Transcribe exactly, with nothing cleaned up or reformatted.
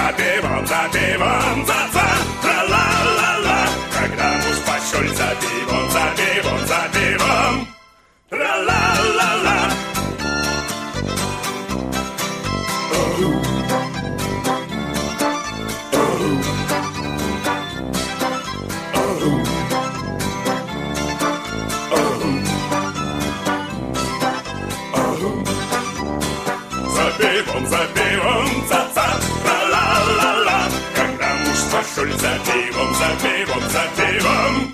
за пивом, за пивом, за-за, тра-ла-ла-ла. Когда муж пошел за пивом, за пивом, за пивом, тра-ла-ла-ла. За пивом, за пивом, за-за, тра-ла-ла-ла. Когда муж пошел за пивом, за пивом, за пивом,